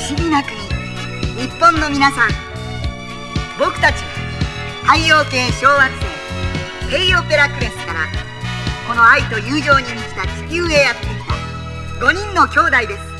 思議な国日本の皆さん、僕たち太陽系小惑星ヘイオペラクレスからこの愛と友情に満ちた地球へやってきた5人の兄弟です。